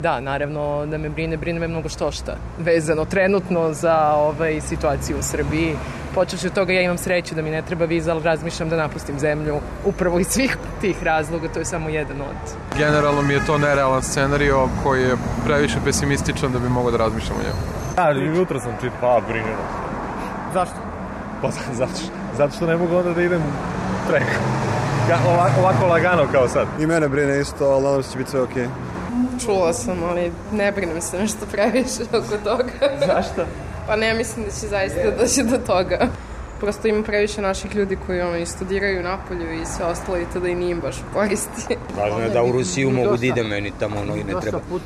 Da, naravno da me brine me mnogo šta vezano trenutno za situaciju u Srbiji. Počevši od toga, ja imam sreću da mi ne treba viza, ali razmišljam da napustim zemlju upravo iz svih tih razloga, to je samo jedan od. Generalno mi je to nerealan scenario koji je previše pesimističan da bi mogao da razmišljam o njemu. Da, jutro sam brine. Zašto? Pa zato što ne mogu onda da idem trek. Ovako lagano kao sad. I mene brine isto, ali nadam se će biti sve okej. Čula sam, ali ne brinem se nešto previše oko toga. Zašto? Pa ne mislim da će zaista doći do toga. Prosto ima previše naših ljudi koji studiraju napolju i sve ostalo i tada i nije baš koristi. Važno je da u Rusiju mogu da ide, meni tamo i ne treba.